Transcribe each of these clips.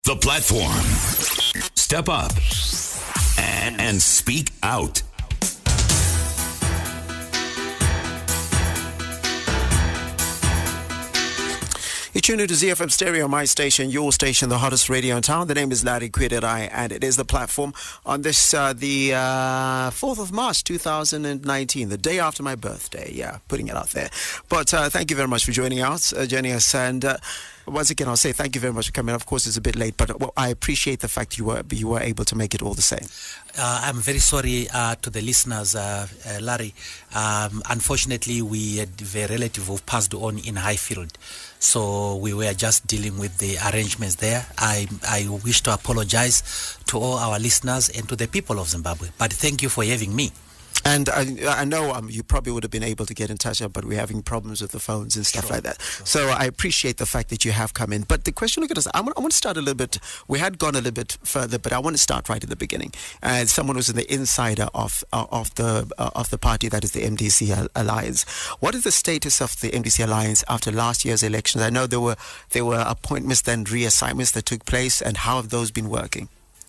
The platform. Step up and speak out. You're tuned to ZFM Stereo, my station, your station, the hottest radio in town. The name is Larry Kwiderai, and it is the platform on this, the 4th of March, 2019, the day after my birthday. Yeah, putting it out there. But thank you very much for joining us, and once again, I'll say thank you very much for coming. Of course, it's a bit late, but I appreciate the fact you were able to make it all the same. I'm very sorry to the listeners, Larry. Unfortunately, we had a relative who passed on in Highfield, so we were just dealing with the arrangements there. I wish to apologize to all our listeners and to the people of Zimbabwe, but thank you for having me. And I know you probably would have been able to get in touch, but we're having problems with the phones and stuff like that. Sure. So I appreciate the fact that you have come in. But the question, look at us. I want to start a little bit. We had gone a little bit further, but I want to start right at the beginning. Someone who's in the insider of the party that is the MDC Alliance. What is the status of the MDC Alliance after last year's elections? I know there were appointments, then reassignments that took place, and how have those been working?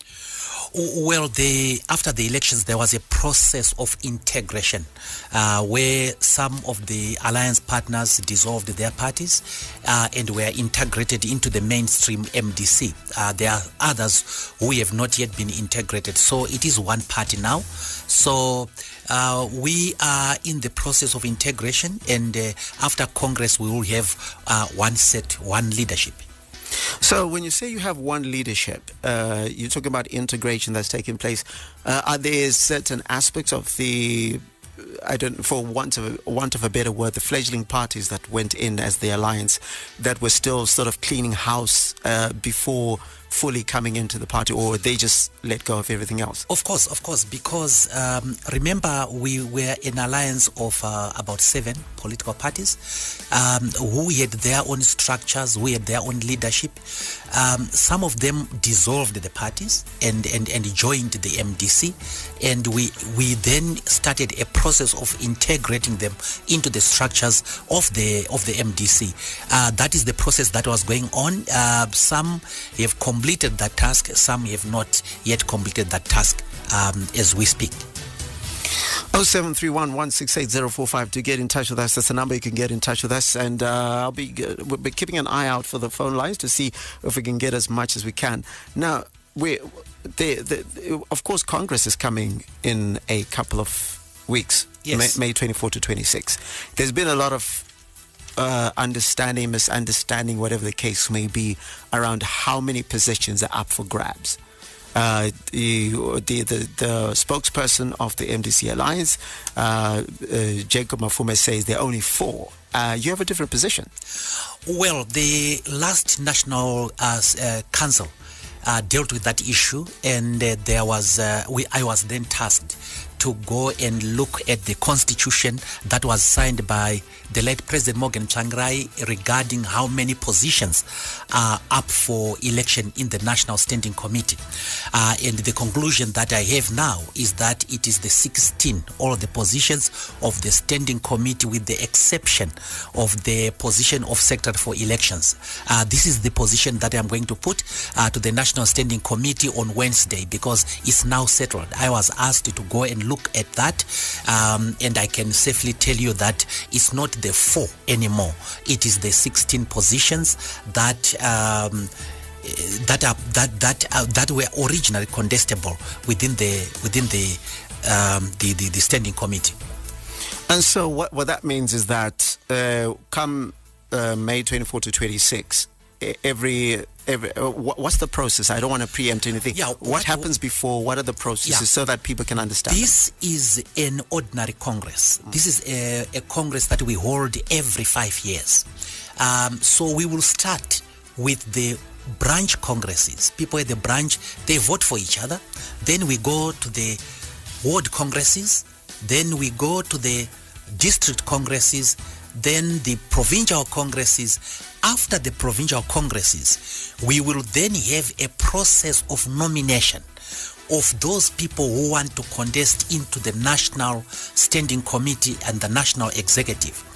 Well, after the elections, there was a process of integration where some of the alliance partners dissolved their parties and were integrated into the mainstream MDC. There are others who have not yet been integrated. So it is one party now. So we are in the process of integration, and after Congress, we will have one leadership. So when you say you have one leadership, you're talking about integration that's taking place. Are there certain aspects of the, for want of a better word, the fledgling parties that went in as the alliance that were still sort of cleaning house before fully coming into the party, or they just let go of everything else? Of course, because remember, we were an alliance of about 7 political parties who had their own structures, who had their own leadership. Some of them dissolved the parties and joined the MDC, and we then started a process of integrating them into the structures of the MDC. That is the process that was going on. Some have completed that task, some have not yet completed that task as we speak. 0731 168 to get in touch with us. That's the number you can get in touch with us, and we'll be keeping an eye out for the phone lines to see if we can get as much as we can. Now, of course, Congress is coming in a couple of weeks. Yes. May 24 to 26. There's been a lot of misunderstanding, whatever the case may be, around how many positions are up for grabs. The spokesperson of the MDC Alliance, Jacob Mafume, says there are only 4. You have a different position. Well, the last National Council dealt with that issue, and I was then tasked to go and look at the constitution that was signed by the late President Morgan Tsvangirai regarding how many positions are up for election in the National Standing Committee. And the conclusion that I have now is that it is the 16, all the positions of the Standing Committee, with the exception of the position of Secretary for Elections. This is the position that I'm going to put to the National Standing Committee on Wednesday, because it's now settled. I was asked to go and look at that, and I can safely tell you that it's not the 4 anymore. It is the 16 positions that were originally contestable within the standing committee. And so what that means is that come May 24 to 26, what's the process? I don't want to preempt anything. Yeah, what happens before? What are the processes, so that people can understand? This is an ordinary Congress. This is a Congress that we hold every 5 years. So we will start with the branch congresses. People at the branch, they vote for each other. Then we go to the ward congresses. Then we go to the district congresses. Then the provincial congresses. After the provincial congresses, we will then have a process of nomination of those people who want to contest into the National Standing Committee and the National Executive.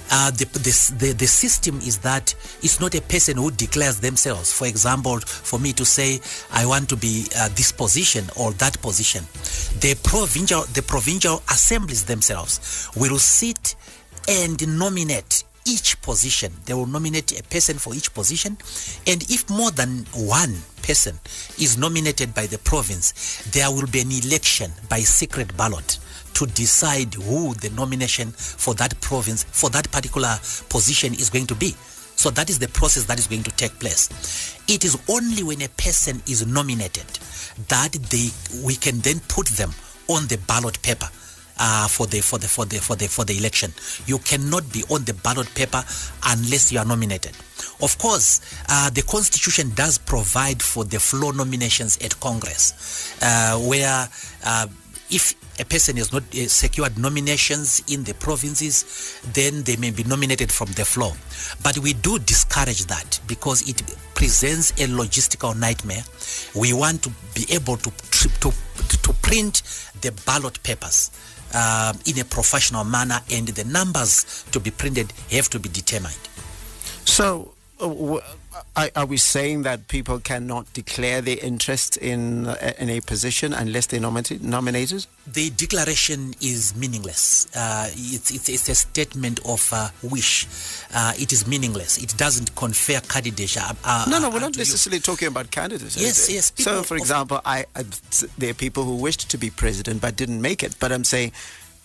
The system is that it's not a person who declares themselves. For example, for me to say I want to be this position or that position, the provincial assemblies themselves will sit and nominate each position. They will nominate a person for each position, and if more than one person is nominated by the province, there will be an election by secret ballot to decide who the nomination for that province, for that particular position is going to be. So that is the process that is going to take place. It is only when a person is nominated that we can then put them on the ballot paper for the election. You cannot be on the ballot paper unless you are nominated. Of course, the Constitution does provide for the floor nominations at Congress, where if a person has not secured nominations in the provinces, then they may be nominated from the floor. But we do discourage that because it presents a logistical nightmare. We want to be able to print the ballot papers in a professional manner, and the numbers to be printed have to be determined. So, are we saying that people cannot declare their interest in a position unless they're nominated? The declaration is meaningless. It's a statement of wish. It is meaningless. It doesn't confer candidature. No, we're not necessarily talking about candidates. Yes. So, for example, there are people who wished to be president but didn't make it. But I'm saying,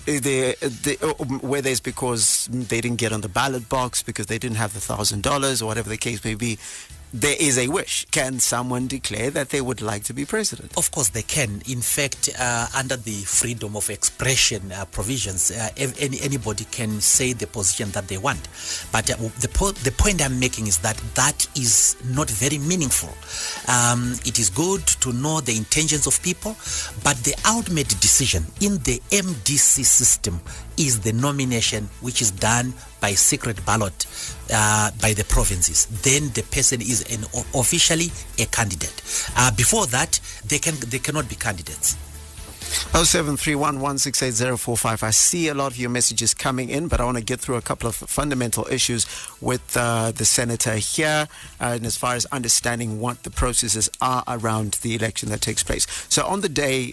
whether it's because they didn't get on the ballot box, because they didn't have the $1,000 or whatever the case may be, there is a wish. Can someone declare that they would like to be president? Of course they can. In fact, under the freedom of expression provisions, anybody can say the position that they want. But the point I'm making is that is not very meaningful. It is good to know the intentions of people, but the ultimate decision in the MDC system is the nomination, which is done by secret ballot by the provinces. Then the person is officially a candidate. Before that, they cannot be candidates. 0731168045. I see a lot of your messages coming in, but I want to get through a couple of fundamental issues with the senator here, and as far as understanding what the processes are around the election that takes place. So on the day,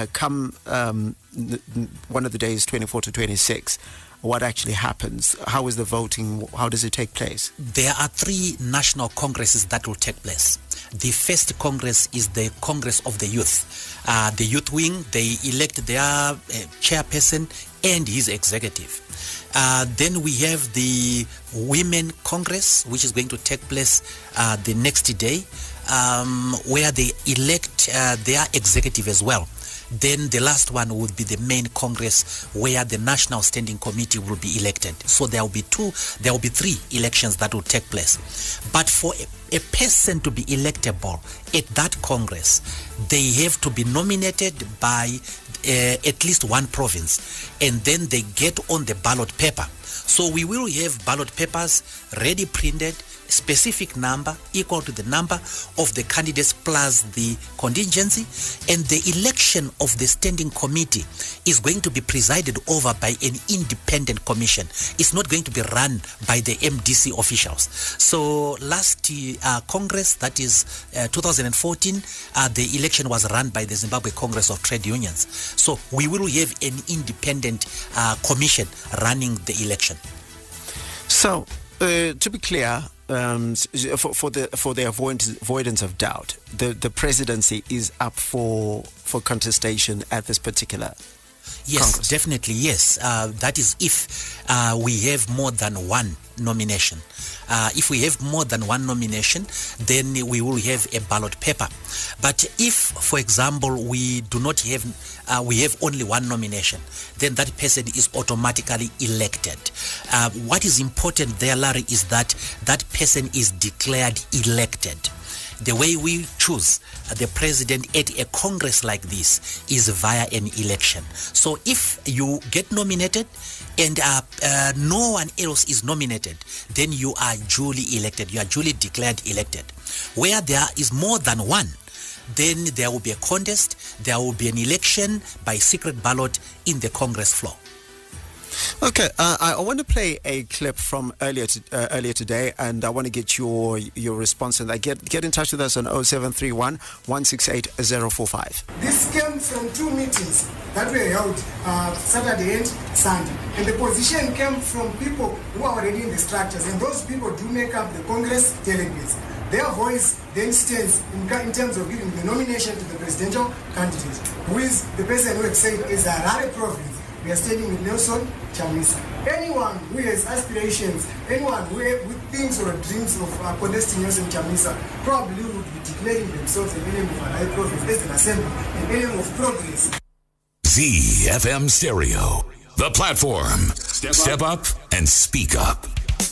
one of the days, 24 to 26, what actually happens? How is the voting? How does it take place? There are 3 national congresses that will take place. The first congress is the Congress of the Youth. The youth wing, they elect their chairperson and his executive. Then we have the Women Congress, which is going to take place the next day, where they elect their executive as well. Then the last one would be the main congress, where the National Standing Committee will be elected. So there will be 3 elections that will take place. But for a person to be electable at that congress, they have to be nominated by at least one province, and then they get on the ballot paper. So we will have ballot papers ready printed, specific number equal to the number of the candidates plus the contingency, and the election of the standing committee is going to be presided over by an independent commission. It's not going to be run by the MDC officials. So last Congress, that is 2014, the election was run by the Zimbabwe Congress of Trade Unions. So we will have an independent commission running the election. So to be clear, for the avoidance of doubt, the presidency is up for contestation at this particular Yes, Congress. Definitely, yes. That is if we have more than one nomination. If we have more than one nomination, then we will have a ballot paper. But if, for example, we do not have, we have only one nomination, then that person is automatically elected. What is important there, Larry, is that that person is declared elected. The way we choose the president at a congress like this is via an election. So if you get nominated and no one else is nominated, then you are duly elected. You are duly declared elected. Where there is more than one, then there will be a contest. There will be an election by secret ballot in the Congress floor. Okay, I want to play a clip from earlier today, and I want to get your response on that. Get in touch with us on 0731 168 045. This came from two meetings that were held Saturday and Sunday, and the position came from people who are already in the structures, and those people do make up the Congress delegates. Their voice then stands in terms of giving the nomination to the presidential candidate, who is the person who had said is Harare province. We are standing with Nelson Chamisa. Anyone who has aspirations, anyone who thinks or dreams of contesting Nelson Chamisa, probably would be declaring themselves an enemy of Harare province as an assembly, an enemy of progress. ZFM Stereo, the platform. Step up and speak up.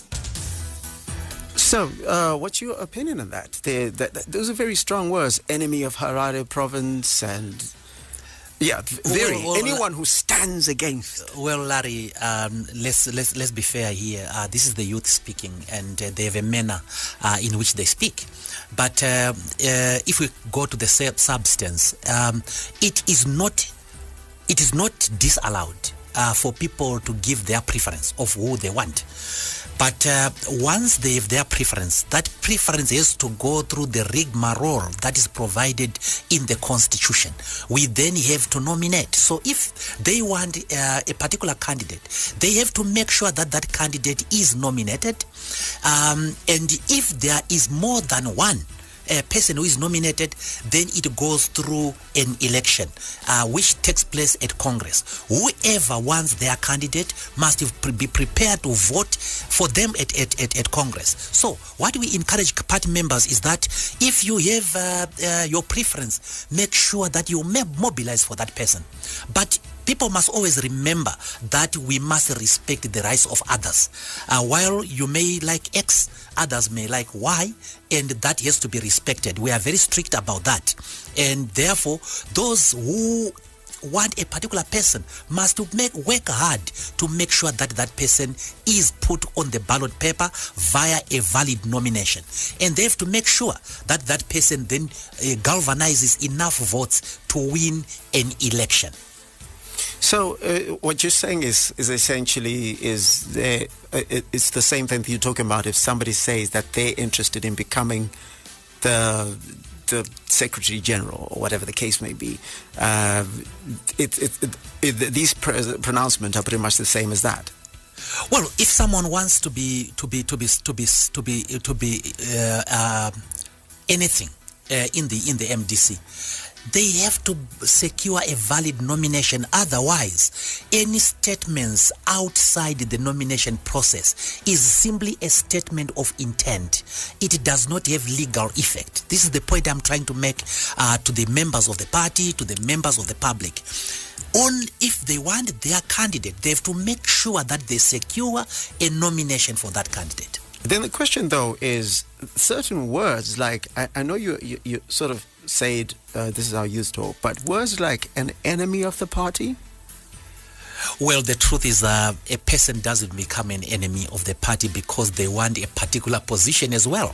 So, what's your opinion on that? Those are very strong words. Enemy of Harare province and... Yeah, very. Anyone who stands against. Well, Larry, let's be fair here. This is the youth speaking, and they have a manner in which they speak. But if we go to the substance, it is not disallowed for people to give their preference of who they want. But once they have their preference, that preference has to go through the rigmarole that is provided in the Constitution. We then have to nominate. So if they want a particular candidate, they have to make sure that that candidate is nominated. And if there is more than one person who is nominated, then it goes through an election which takes place at Congress. Whoever wants their candidate must be prepared to vote for them at Congress. So what we encourage party members is that if you have your preference, make sure that you mobilize for that person. But people must always remember that we must respect the rights of others. While you may like X, others may like Y, and that has to be respected. We are very strict about that. And therefore, those who want a particular person must work hard to make sure that that person is put on the ballot paper via a valid nomination. And they have to make sure that that person then galvanizes enough votes to win an election. So what you're saying is essentially it's the same thing that you're talking about. If somebody says that they're interested in becoming the Secretary General or whatever the case may be, these pronouncements are pretty much the same as that. Well, if someone wants to be anything in the MDC, they have to secure a valid nomination. Otherwise, any statements outside the nomination process is simply a statement of intent. It does not have legal effect. This is the point I'm trying to make to the members of the party, to the members of the public. Only if they want their candidate, they have to make sure that they secure a nomination for that candidate. Then the question, though, is certain words like, I know you sort of said this is how youth talk, but words like an enemy of the party? Well, the truth is a person doesn't become an enemy of the party because they want a particular position as well.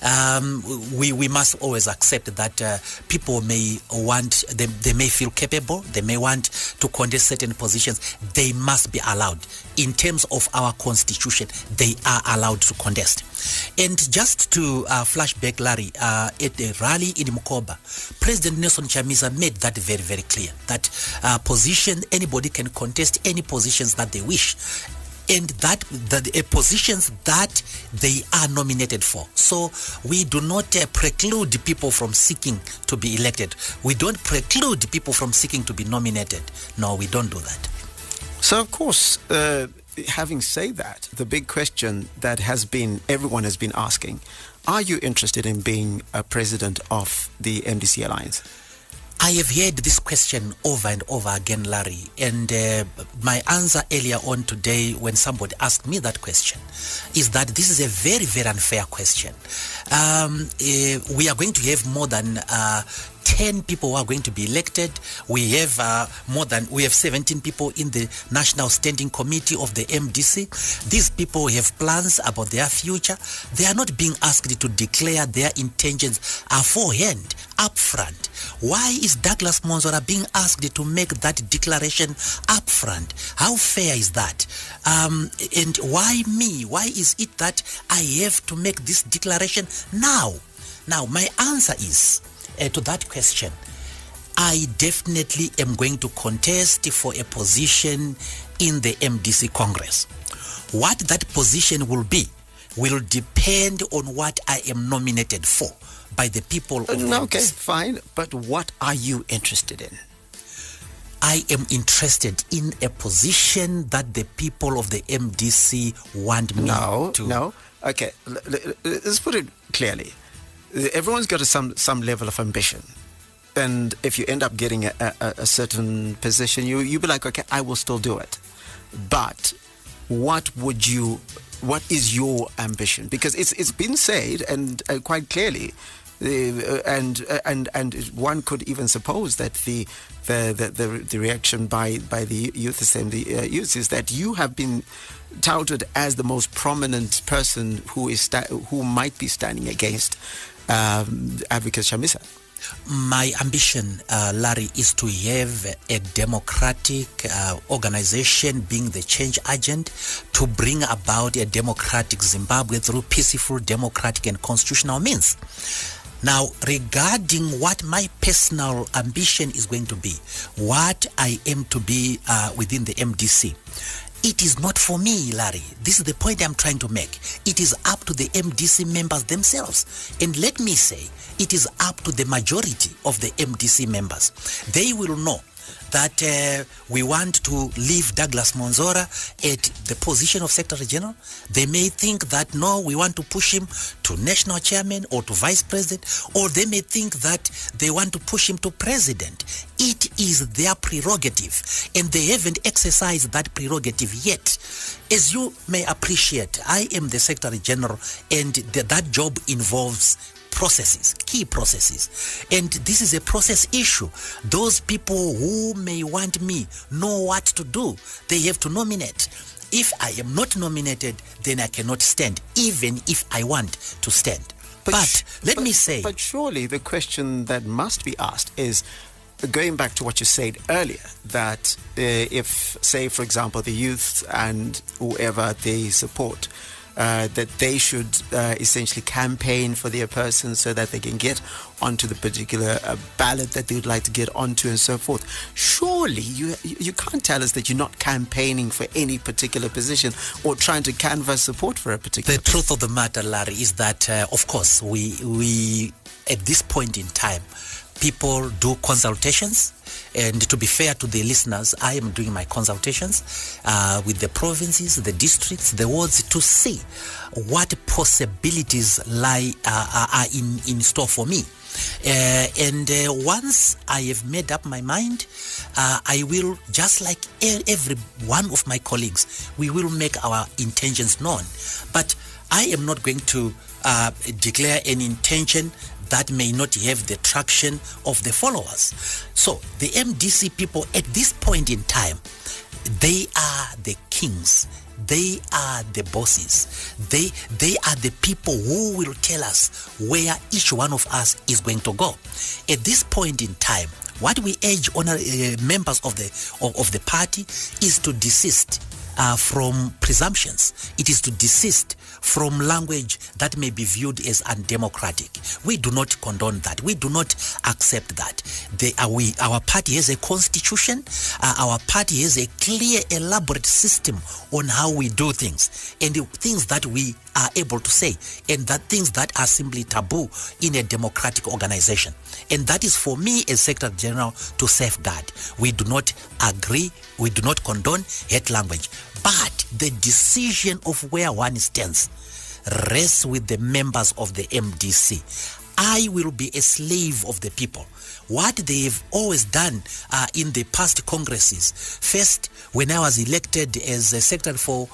We must always accept that people may want, they may feel capable, they may want to contest certain positions. They must be allowed. In terms of our constitution, they are allowed to contest. And just to flash back, Larry, at the rally in Mukoba, President Nelson Chamisa made that very, very clear, that anybody can contest any positions that they wish, and that positions that they are nominated for. So we do not preclude people from seeking to be elected. We don't preclude people from seeking to be nominated. No, we don't do that. So, of course, having said that, the big question that everyone has been asking, are you interested in being a president of the MDC Alliance? I have heard this question over and over again, Larry, and my answer earlier on today when somebody asked me that question is that this is a very, very unfair question. We are going to have more than 10 people who are going to be elected. We have 17 people in the National Standing Committee of the MDC. These people have plans about their future. They are not being asked to declare their intentions beforehand, up front. Why is Douglas Monzora being asked to make that declaration up front? How fair is that? And why me? Why is it that I have to make this declaration now? Now, my answer is to that question, I definitely am going to contest for a position in the MDC Congress. What that position will be will depend on what I am nominated for by the people of the MDC. Okay, fine. But what are you interested in? I am interested in a position that the people of the MDC want me to. No. Okay, let's put it clearly. Everyone's got some level of ambition. And if you end up getting a certain position, you'll be like, okay, I will still do it. But what is your ambition? Because it's been said and quite clearly, and one could even suppose that the reaction by the Youth Assembly youths is that you have been touted as the most prominent person who might be standing against Advocate Chamisa. My ambition, Larry, is to have a democratic organization being the change agent to bring about a democratic Zimbabwe through peaceful, democratic and constitutional means. Now, regarding what my personal ambition is going to be, what I aim to be within the MDC, it is not for me, Larry. This is the point I'm trying to make. It is up to the MDC members themselves. And let me say, it is up to the majority of the MDC members. They will know that we want to leave Douglas Monzora at the position of Secretary General. They may think that, no, we want to push him to national chairman or to vice president, or they may think that they want to push him to president. It is their prerogative, and they haven't exercised that prerogative yet. As you may appreciate, I am the Secretary General, and that job involves processes, key processes. And this is a process issue. Those people who may want me know what to do. They have to nominate. If I am not nominated, then I cannot stand, even if I want to stand. But let me say... But surely the question that must be asked is, going back to what you said earlier, that if, say, for example, the youth and whoever they support, that they should essentially campaign for their person so that they can get onto the particular ballot that they would like to get onto and so forth. Surely you can't tell us that you're not campaigning for any particular position or trying to canvass support for a particular The truth of the matter, Larry, is that, of course, we at this point in time, people do consultations, and to be fair to the listeners, I am doing my consultations with the provinces, the districts, the wards, to see what possibilities are in store for me. And once I have made up my mind, I will, just like every one of my colleagues, we will make our intentions known. But I am not going to declare an intention that may not have the traction of the followers. So the MDC people at this point in time, they are the kings. They are the bosses. They are the people who will tell us where each one of us is going to go. At this point in time, what we urge members of the party is to desist from presumptions. It is to desist from language that may be viewed as undemocratic. We do not condone that. We do not accept that. Our party has a constitution. Our party has a clear, elaborate system on how we do things, and the things that we are able to say, and that things that are simply taboo in a democratic organization. And that is for me as Secretary General to safeguard. We do not agree, we do not condone hate language. But the decision of where one stands rests with the members of the MDC. I will be a slave of the people. What they've always done in the past congresses, first when I was elected as a secretary for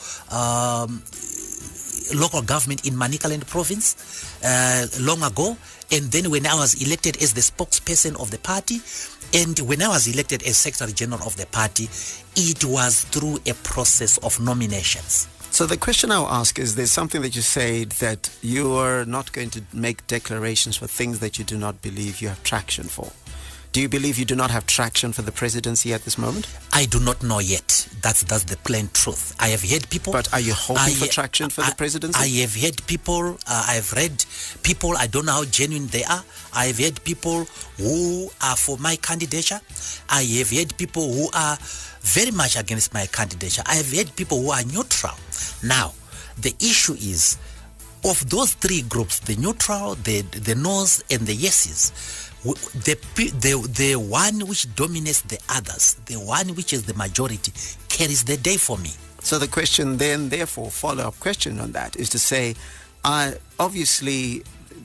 local government in Manicaland province long ago, and then when I was elected as the spokesperson of the party, and when I was elected as Secretary General of the party, it was through a process of nominations. So the question I'll ask is, there's something that you said that you are not going to make declarations for things that you do not believe you have traction for. Do you believe you do not have traction for the presidency at this moment? I do not know yet. That's the plain truth. I have heard people. But are you hoping for traction for the presidency? I have heard people. I have read people. I don't know how genuine they are. I have heard people who are for my candidature. I have heard people who are very much against my candidature. I have heard people who are neutral. Now, the issue is, of those three groups, the neutral, the no's, and the yeses, the one which dominates the others, the one which is the majority, carries the day for me. So the question then, therefore, follow-up question on that is to say, obviously,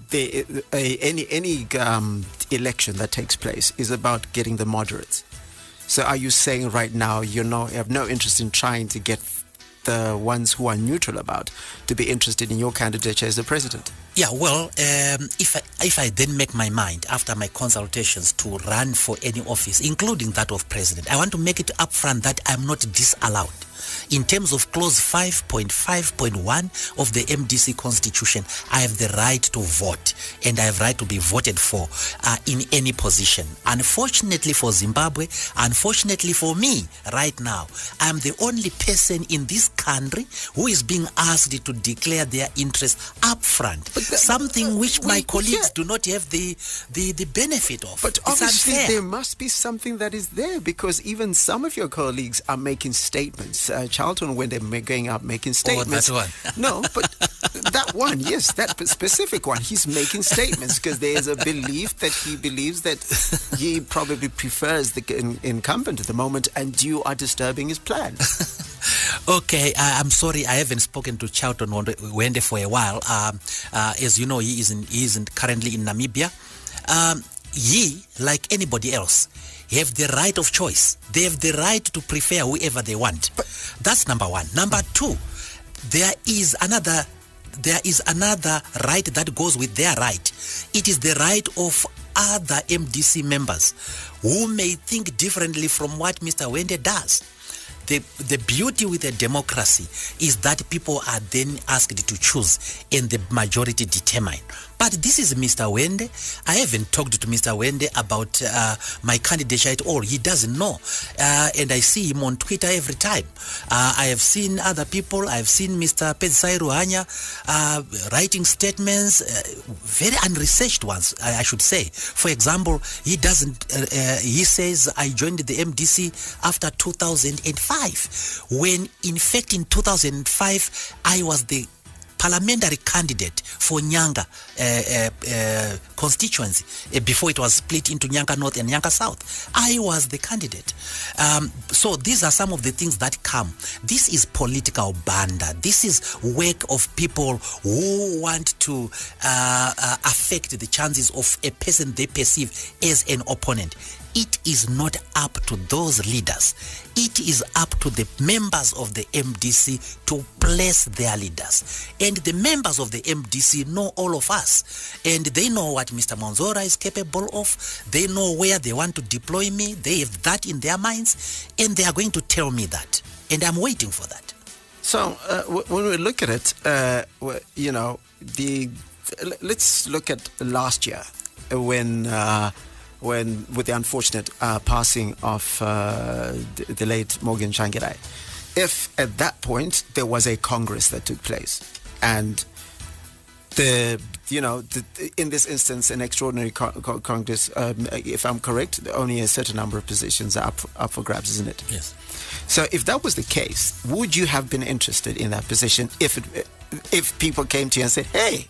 any election that takes place is about getting the moderates. So are you saying right now you have no interest in trying to get the ones who are neutral about to be interested in your candidature as the president? Yeah, well, if I then make my mind after my consultations to run for any office, including that of president, I want to make it upfront that I'm not disallowed. In terms of clause 5.5.1 of the MDC constitution, I have the right to vote, and I have right to be voted for in any position. Unfortunately for Zimbabwe, unfortunately for me right now, I'm the only person in this country who is being asked to declare their interest up front. Something which my colleagues do not have the benefit of. But obviously there must be something that is there, because even some of your colleagues are making statements. Charlton, when they're going up making statements. Oh, that one. No, but that one, yes, that specific one, he's making statements because there's a belief that he believes that he probably prefers the incumbent at the moment, and you are disturbing his plan. Okay, I'm sorry, I haven't spoken to Charlton Wende for a while. As you know, he isn't currently in Namibia. He, like anybody else, have the right of choice. They have the right to prefer whoever they want. But that's number one. Number two, there is another right that goes with their right. It is the right of other MDC members who may think differently from what Mr. Wende does. The beauty with a democracy is that people are then asked to choose and the majority determine. But this is Mr. Wende. I haven't talked to Mr. Wende about my candidature at all. He doesn't know. And I see him on Twitter every time. I have seen other people. I've seen Mr. Pedzai Ruhanya writing statements, very unresearched ones, I should say. For example, he says, I joined the MDC after 2005, when in fact in 2005, I was the parliamentary candidate for Nyanga constituency before it was split into Nyanga North and Nyanga South. I was the candidate. So these are some of the things that come. This is political banda. This is work of people who want to affect the chances of a person they perceive as an opponent. It is not up to those leaders. It is up to the members of the MDC to place their leaders. And the members of the MDC know all of us. And they know what Mr. Monzora is capable of. They know where they want to deploy me. They have that in their minds. And they are going to tell me that. And I'm waiting for that. So when we look at it, let's look at last year when with the unfortunate passing of the late Morgan Tsvangirai. If at that point there was a Congress that took place, and in this instance an extraordinary Congress, if I'm correct, only a certain number of positions are up for grabs, isn't it? Yes. So if that was the case, would you have been interested in that position if people came to you and said, hey,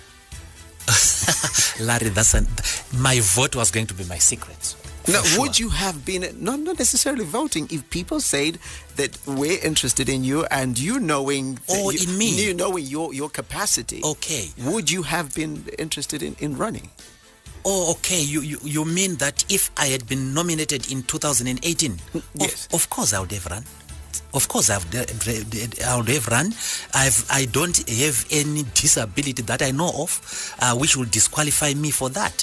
Larry, my vote was going to be my secret. No, sure. Would you have been, not necessarily voting, if people said that we're interested in you and you knowing in me, you knowing your capacity? Okay. Would you have been interested in running? Oh, okay. You mean that if I had been nominated in 2018? Yes. Of course I would have run. Of course, I would have run. I don't have any disability that I know of, which will disqualify me for that.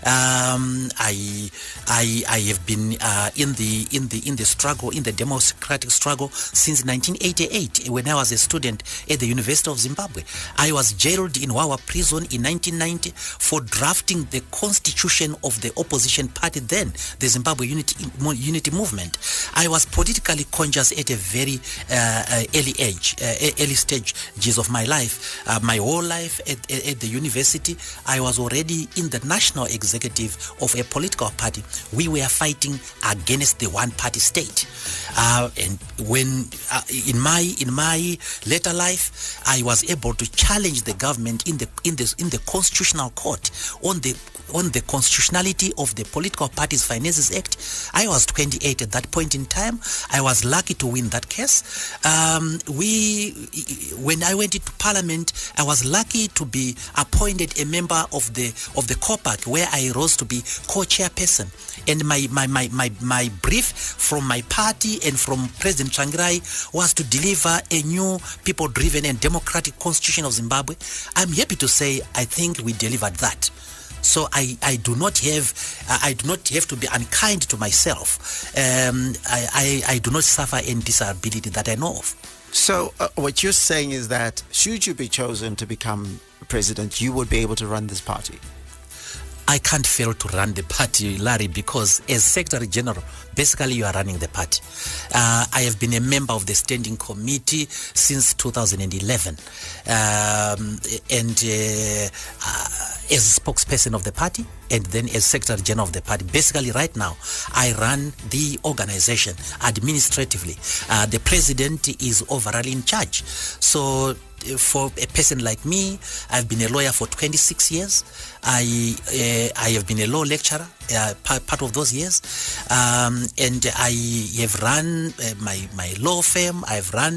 I have been in the struggle, in the democratic struggle since 1988, when I was a student at the University of Zimbabwe. I was jailed in Wawa prison in 1990 for drafting the constitution of the opposition party then, the Zimbabwe Unity Movement. I was politically conscious at a very early stages of my life. My whole life at the university, I was already in the national executive of a political party. We were fighting against the one-party state. And when in my later life, I was able to challenge the government in the constitutional court on the constitutionality of the Political Parties Finances Act. I was 28 at that point in time. I was lucky to win that case. When I went into Parliament, I was lucky to be appointed a member of the COPAC, where I rose to be co-chairperson. And my brief from my party and from President Tsvangirai was to deliver a new people-driven and democratic constitution of Zimbabwe. I'm happy to say I think we delivered that. So I do not have to be unkind to myself. I do not suffer any disability that I know of. So what you're saying is that should you be chosen to become president, you would be able to run this party? I can't fail to run the party, Larry, because as Secretary General, basically you are running the party. I have been a member of the standing committee since 2011, and as spokesperson of the party, and then as Secretary General of the party. Basically, right now, I run the organization administratively. The president is overall in charge. So for a person like me, I've been a lawyer for 26 years. I have been a law lecturer part of those years, and I have run my law firm. I've run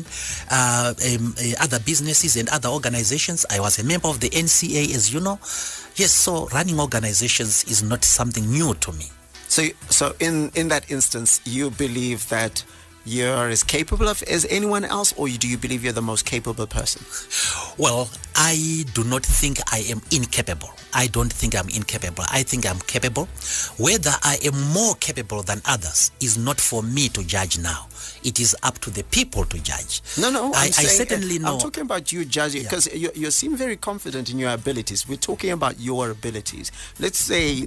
other businesses and other organizations. I was a member of the NCA, as you know. Yes, so running organizations is not something new to me. So in that instance, you believe that you're as capable of as anyone else, or do you believe you're the most capable person? Well, I do not think I am incapable. I don't think I'm incapable. I think I'm capable. Whether I am more capable than others is not for me to judge now. It is up to the people to judge. No, I certainly know. I'm talking about you judging, because you seem very confident in your abilities. We're talking about your abilities. Let's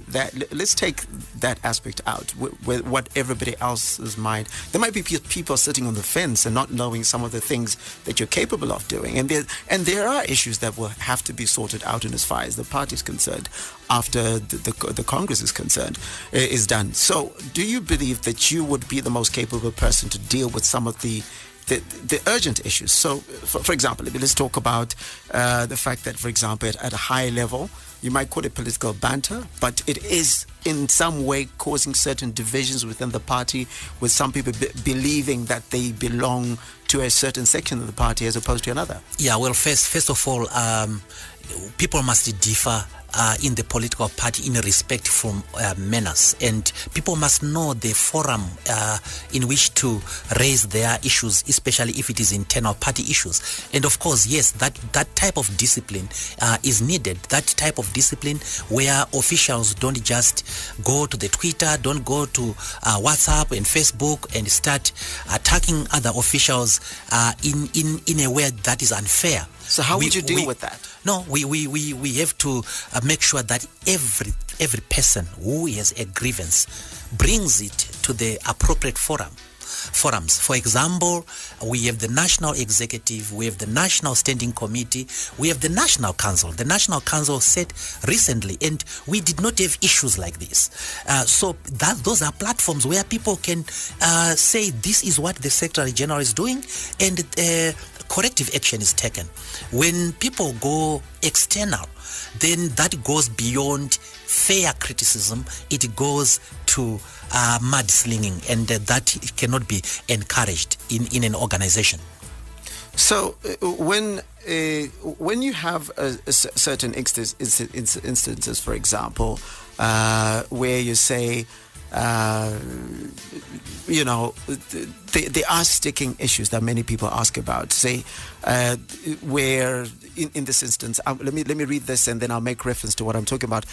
take that aspect out, with what everybody else's mind. There might be people sitting on the fence and not knowing some of the things that you're capable of doing, and there are issues that will have to be sorted out in as far as the party is concerned after the Congress is concerned, is done. So do you believe that you would be the most capable person to deal with some of the urgent issues? So for example, let's talk about the fact that, for example, at a high level, you might call it political banter, but it is in some way causing certain divisions within the party, with some people believing that they belong to a certain section of the party as opposed to another. Yeah, well, first of all, people must differ in the political party in respect from manners, and people must know the forum in which to raise their issues, especially if it is internal party issues. And of course, yes, that type of discipline is needed. That type of discipline where officials don't just go to the Twitter, don't go to WhatsApp and Facebook and start attacking other officials in a way that is unfair. So how would you deal with that? No, we have to make sure that every person who has a grievance brings it to the appropriate forums. For example, we have the National Executive, we have the National Standing Committee, we have the National Council. The National Council said recently, and we did not have issues like this. So those are platforms where people can say this is what the Secretary General is doing, and corrective action is taken. When people go external, then that goes beyond fair criticism. It goes to mudslinging, and that cannot be encouraged in an organization. So when you have certain instances, for example, where you say there are sticking issues that many people ask about. Say, where in this instance, let me read this and then I'll make reference to what I'm talking about.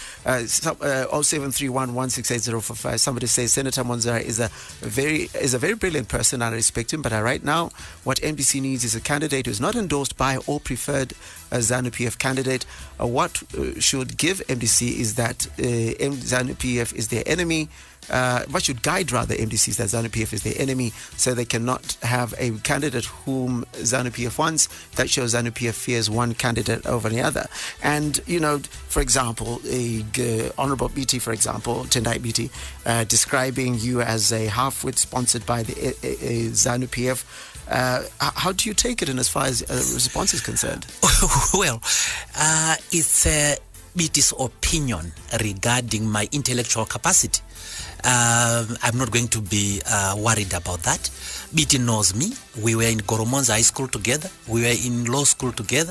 0731168045. Somebody says Senator Monzara is a very brilliant person. I respect him, but right now, what MDC needs is a candidate who's not endorsed by or preferred a ZANU-PF candidate. What should give MDC is that ZANU-PF is their enemy. What should guide rather MDC is that ZANU-PF is their enemy, so they cannot have a candidate whom ZANU-PF wants. That shows ZANU-PF fears one candidate over the other. And, for example, Honorable BT, for example, Tendai BT, describing you as a half-wit sponsored by the ZANU-PF. How do you take it in as far as response is concerned? Well, it's BT's opinion regarding my intellectual capacity. I'm not going to be worried about that. BT knows me. We were in Goromonza High School together. We were in law school together.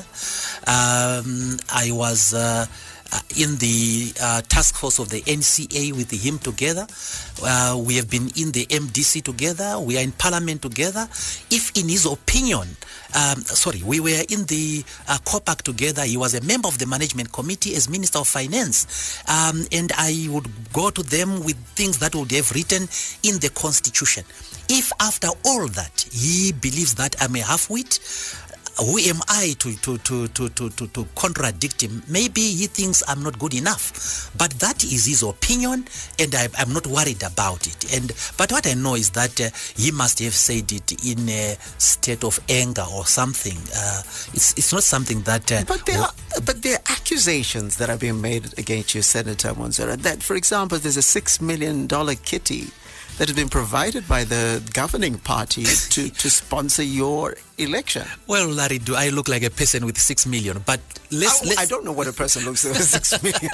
I was in the task force of the NCA with him together. We have been in the MDC together. We are in parliament together. If in his opinion, we were in the COPAC together. He was a member of the management committee as Minister of Finance. And I would go to them with things that would have written in the Constitution. If after all that he believes that I'm a half-wit, who am I to contradict him? Maybe he thinks I'm not good enough, but that is his opinion, and I'm not worried about it. But what I know is that he must have said it in a state of anger or something. It's not something that. But there are accusations that are being made against you, Senator Monzara. That, for example, there's a $6 million kitty that has been provided by the governing party to sponsor your election. Well, Larry, do I look like a person with 6 million? But I don't know what a person looks like with 6 million.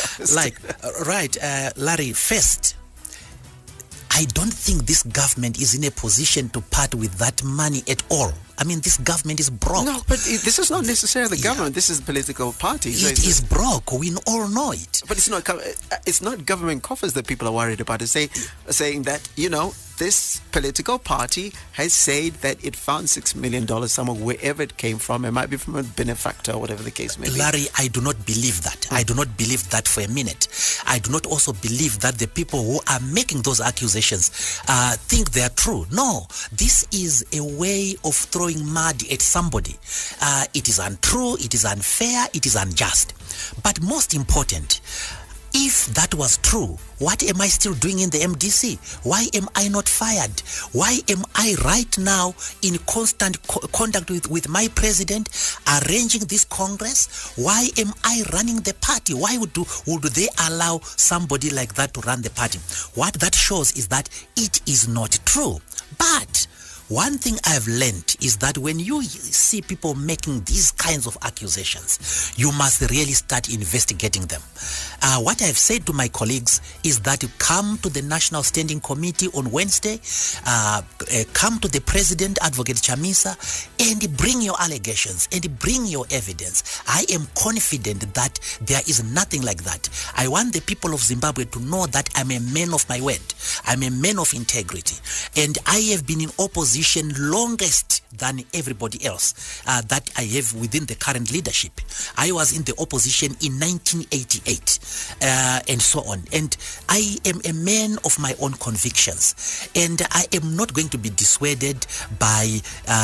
Larry, first, I don't think this government is in a position to part with that money at all. I mean, this government is broke. No, but this is not necessarily the government. This is the political party. So it is broke. We all know it. But it's not government coffers that people are worried about. It's saying that, this political party has said that it found $6 million somewhere, wherever it came from. It might be from a benefactor or whatever the case may be. Larry, I do not believe that. I do not believe that for a minute. I do not also believe that the people who are making those accusations think they are true. No, this is a way of throwing mud at somebody. It is untrue, it is unfair, it is unjust. But most important, if that was true, what am I still doing in the MDC? Why am I not fired? Why am I right now in constant contact with my president, arranging this Congress? Why am I running the party? Why would they allow somebody like that to run the party? What that shows is that it is not true. But one thing I've learned is that when you see people making these kinds of accusations, you must really start investigating them. What I've said to my colleagues is that you come to the National Standing Committee on Wednesday, come to the President, Advocate Chamisa, and bring your allegations and bring your evidence. I am confident that there is nothing like that. I want the people of Zimbabwe to know that I'm a man of my word. I'm a man of integrity. And I have been in opposition longest than everybody else that I have within the current leadership. I was in the opposition in 1988 and so on. And I am a man of my own convictions. And I am not going to be dissuaded by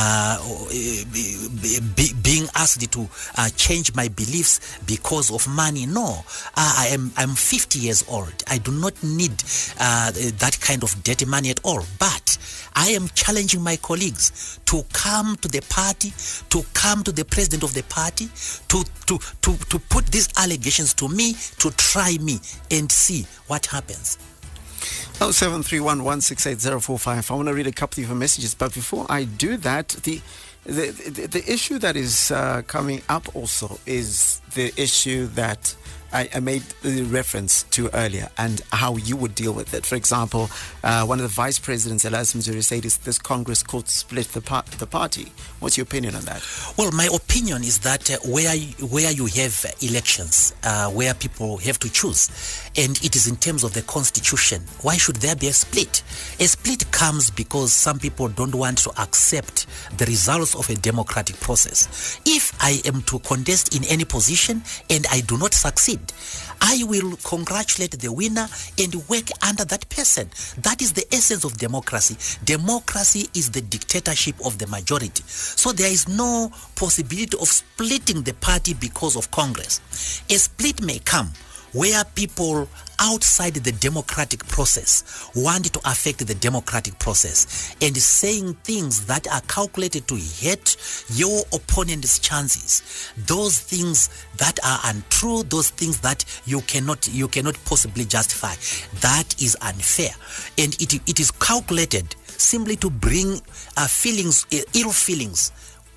being asked to change my beliefs because of money. No, I'm 50 years old. I do not need that kind of dirty money at all. But I am challenging my colleagues to come to the party, to come to the president of the party, to put these allegations to me, to try me and see what happens. 0731168045. I want to read a couple of your messages, but before I do that, The issue that is coming up also is the issue that I made the reference to earlier and how you would deal with it. For example, one of the vice presidents, Elias Mzuri, said this Congress could split the party. What's your opinion on that? Well, my opinion is that where you have elections, where people have to choose, and it is in terms of the constitution, why should there be a split? A split comes because some people don't want to accept the results of a democratic process. If I am to contest in any position and I do not succeed, I will congratulate the winner and work under that person. That is the essence of democracy. Democracy is the dictatorship of the majority. So there is no possibility of splitting the party because of Congress. A split may come where people outside the democratic process want to affect the democratic process and saying things that are calculated to hurt your opponent's chances, those things that are untrue, those things that you cannot possibly justify. That is unfair, and it is calculated simply to bring ill feelings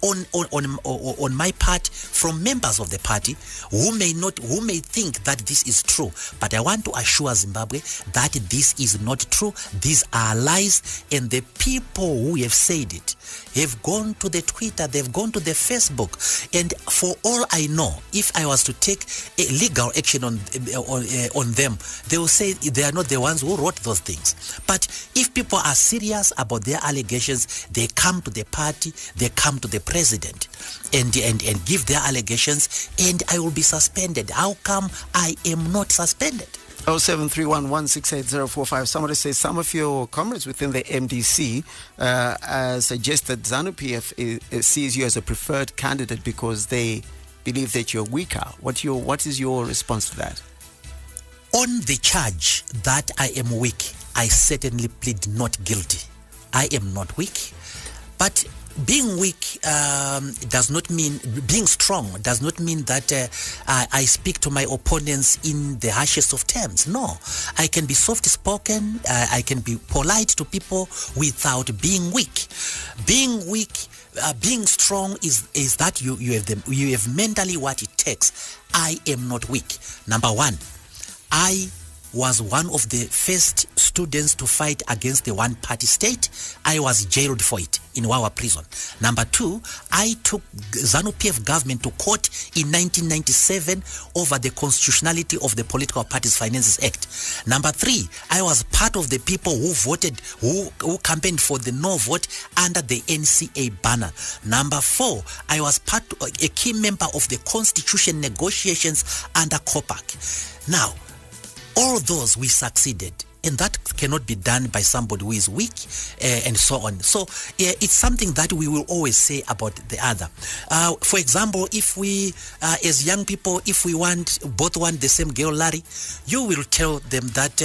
on my part from members of the party who may think that this is true. But I want to assure Zimbabwe that this is not true. These are lies, and the people who have said it have gone to the Twitter, they've gone to the Facebook, and for all I know, if I was to take a legal action on them, they will say they are not the ones who wrote those things. But if people are serious about their allegations, they come to the party, they come to the president and give their allegations, and I will be suspended. How come I am not suspended? 0731168045. Somebody says some of your comrades within the MDC suggest that ZANU-PF sees you as a preferred candidate because they believe that you're weaker. What is your response to that? On the charge that I am weak, I certainly plead not guilty. I am not weak, but being weak does not mean being strong. Does not mean that I speak to my opponents in the harshest of terms. No, I can be soft-spoken. I can be polite to people without being weak. Being weak, being strong is that you have mentally what it takes. I am not weak. Number one, I was one of the first students to fight against the one-party state. I was jailed for it in Wawa prison. Number two, I took ZANU-PF government to court in 1997 over the constitutionality of the Political Parties Finances Act. Number three, I was part of the people who voted, who campaigned for the no vote under the NCA banner. Number four, I was a key member of the constitution negotiations under COPAC. Now, all those we succeeded, and that cannot be done by somebody who is weak and so on. So it's something that we will always say about the other. For example, if we, as young people, if we both want the same girl, Larry, you will tell them that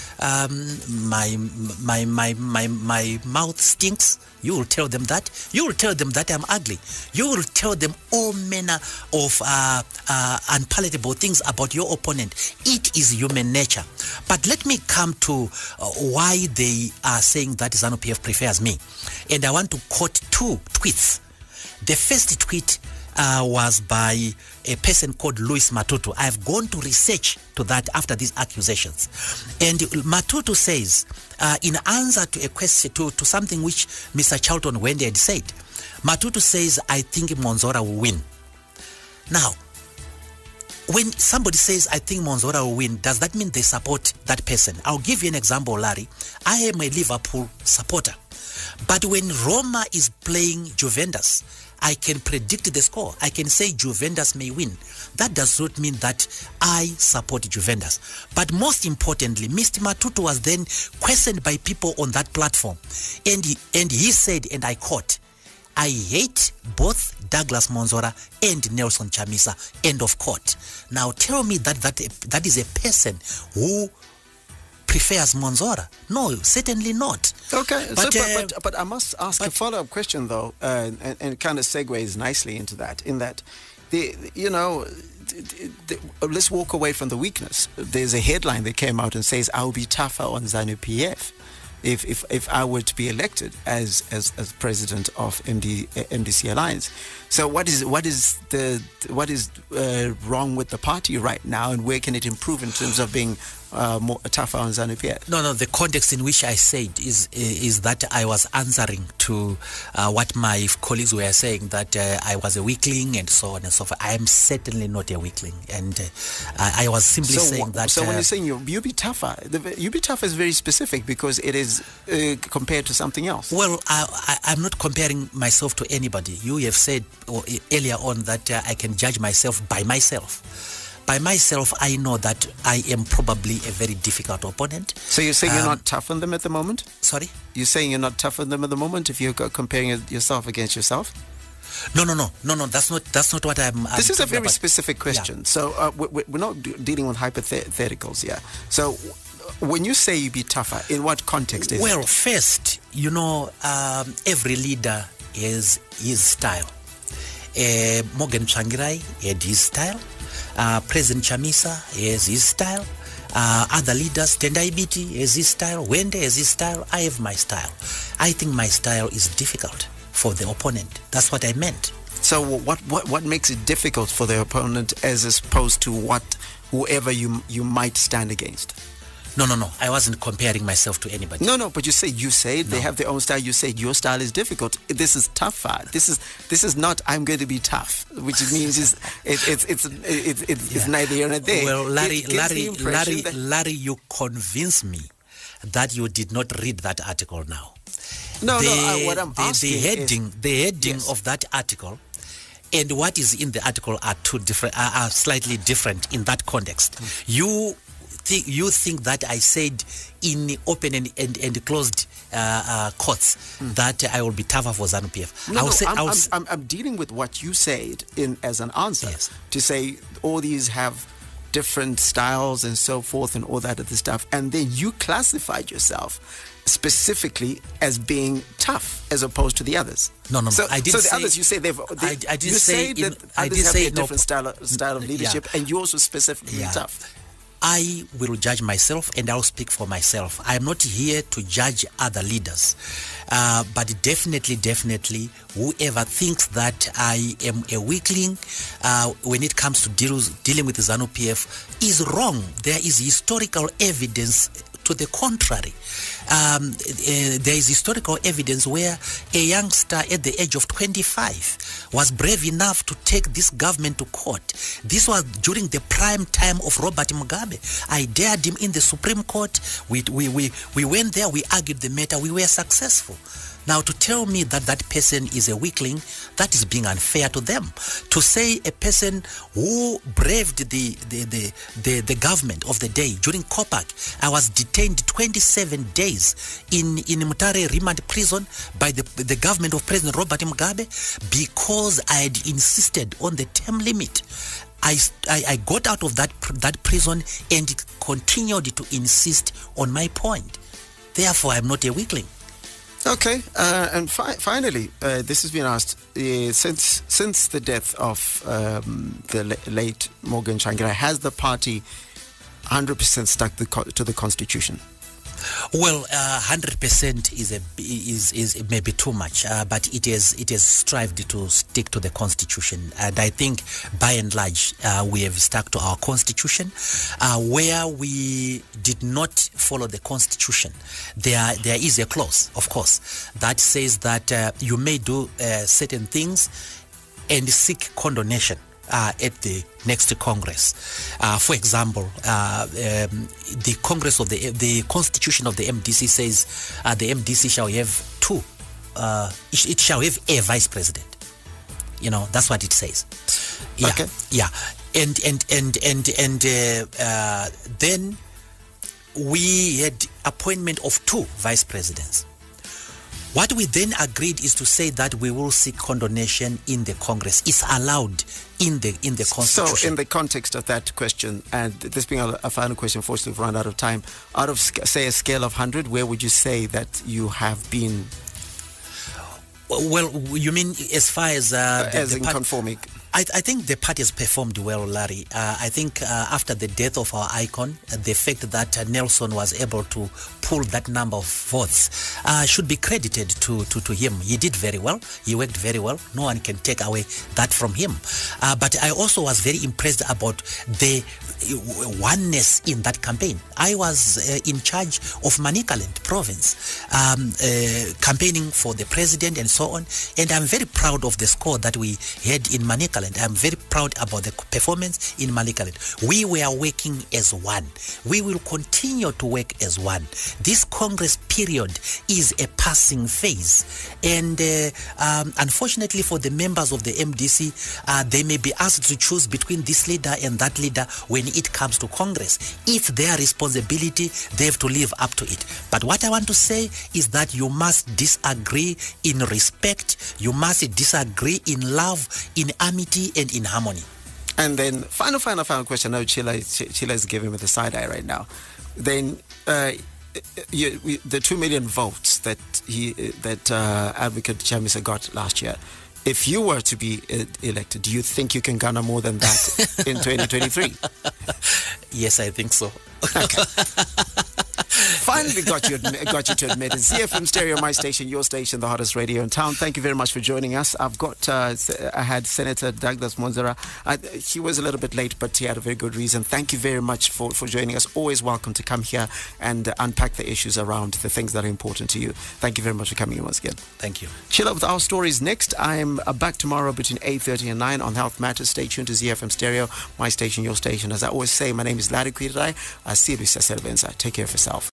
my mouth stinks. You will tell them that. You will tell them that I'm ugly. You will tell them all manner of unpalatable things about your opponent. It is human nature. But let me come to why they are saying that ZANU-PF prefers me. And I want to quote two tweets. The first tweet was by a person called Louis Matutu. I've gone to research to that after these accusations. And Matutu says, in answer to a question, to something which Mr. Charlton Wende had said, Matutu says, I think Monzora will win. Now, when somebody says, I think Monzora will win, does that mean they support that person? I'll give you an example, Larry. I am a Liverpool supporter. But when Roma is playing Juventus, I can predict the score. I can say Juventus may win. That does not mean that I support Juventus. But most importantly, Mr. Matutu was then questioned by people on that platform. And he said, and I quote, I hate both Douglas Monzora and Nelson Chamisa. End of quote. Now tell me that is a person who prefers Monzora. No, certainly not. Okay, but I must ask a follow-up question though, and kind of segues nicely into that. In that, let's walk away from the weakness. There's a headline that came out and says, "I'll be tougher on ZANU-PF." if I were to be elected as president of MDC Alliance. So what is wrong with the party right now, and where can it improve in terms of being more tougher on ZANU-PF? No, the context in which I said is that I was answering to what my colleagues were saying, that I was a weakling and so on and so forth. I am certainly not a weakling, and I was simply saying that. So when you're saying you be tougher, you be tougher is very specific, because it is compared to something else. Well, I'm not comparing myself to anybody. You have said earlier on that I can judge myself by myself. By myself, I know that I am probably a very difficult opponent. So you're saying you're not tough on them at the moment? Sorry? You're saying you're not tough on them at the moment if you're comparing yourself against yourself? No. That's not what I'm. This is a very about. Specific question. Yeah. So we're not dealing with hypotheticals here. So when you say you be tougher, in what context is it? Well, first, every leader has his style. Morgan Tsvangirai had his style. President Chamisa has his style. Other leaders, Tendai Biti has his style. Wende has his style. I have my style. I think my style is difficult for the opponent. That's what I meant. So what makes it difficult for the opponent as opposed to whoever you might stand against? No. I wasn't comparing myself to anybody. No, but you say they have their own style. You say your style is difficult. This is tougher. This is not. I'm going to be tough, which means it's neither here nor there. Well, Larry, you convince me that you did not read that article. Now, what I'm asking the heading of that article and what is in the article are slightly different in that context. You think that I said in open and closed courts that I will be tougher for ZANU-PF? I'm dealing with what you said as an answer. Yes. To say all these have different styles and so forth and all that other stuff, and then you classified yourself specifically as being tough as opposed to the others. No. So I didn't the say, others, you say they've. I didn't you say that others have a different style of leadership, and you also specifically tough. I will judge myself and I'll speak for myself. I'm not here to judge other leaders. But definitely, whoever thinks that I am a weakling when it comes to dealing with ZANU-PF is wrong. There is historical evidence to the contrary. There is historical evidence where a youngster at the age of 25 was brave enough to take this government to court. This was during the prime time of Robert Mugabe. I dared him in the Supreme Court. We went there, we argued the matter, we were successful. Now, to tell me that that person is a weakling, that is being unfair to them. To say a person who braved the government of the day during COPAC, I was detained 27 days in Mutare remand prison by the government of President Robert Mugabe because I had insisted on the term limit. I got out of that prison and continued to insist on my point. Therefore, I'm not a weakling. Okay, and finally, this has been asked since the death of the late Morgan Tsvangirai, has the party 100% stuck to the Constitution? Well, 100% is maybe too much, but it has strived to stick to the Constitution, and I think by and large we have stuck to our Constitution. Where we did not follow the Constitution, there is a clause, of course, that says that you may do certain things and seek condonation at the next Congress. For example, the Congress of the Constitution of the MDC says the MDC shall have it shall have a vice president. That's what it says. Yeah, okay. Yeah, and then we had appointment of 2 vice presidents. What we then agreed is to say that we will seek condonation in the Congress. It's allowed in the Constitution. So in the context of that question, and this being a final question, fortunately we've run out of time, out of, say, a scale of 100, where would you say that you have been? Well, you mean as far as... conforming? I think the party has performed well, Larry. I think after the death of our icon, the fact that Nelson was able to pull that number of votes should be credited to him. He did very well. He worked very well. No one can take away that from him. But I also was very impressed about the oneness in that campaign. I was in charge of Manicaland province, campaigning for the president and so on. And I'm very proud of the score that we had in Manicaland. I'm very proud about the performance in Manicaland. We were working as one. We will continue to work as one. This Congress period is a passing phase. And unfortunately for the members of the MDC, they may be asked to choose between this leader and that leader when it comes to Congress. It's their responsibility. They have to live up to it. But what I want to say is that you must disagree in respect. You must disagree in love, in amity, and in harmony. And then final question. Now Chila is giving me the side eye right now. Then the 2 million votes that Advocate Chamisa got last year. If you were to be elected, do you think you can garner more than that in 2023? Yes, I think so. Okay. Finally got you to admit it. ZFM Stereo, my station, your station, the hottest radio in town. Thank you very much for joining us. I had Senator Douglas Monzera. He was a little bit late, but he had a very good reason. Thank you very much for joining us. Always welcome to come here and unpack the issues around the things that are important to you. Thank you very much for coming in once again. Thank you. Chill out with our stories next. I'm back tomorrow between 8:30 and 9 on Health Matters. Stay tuned to ZFM Stereo, my station, your station. As I always say, my name is Larry Kwirai. Take care of yourself.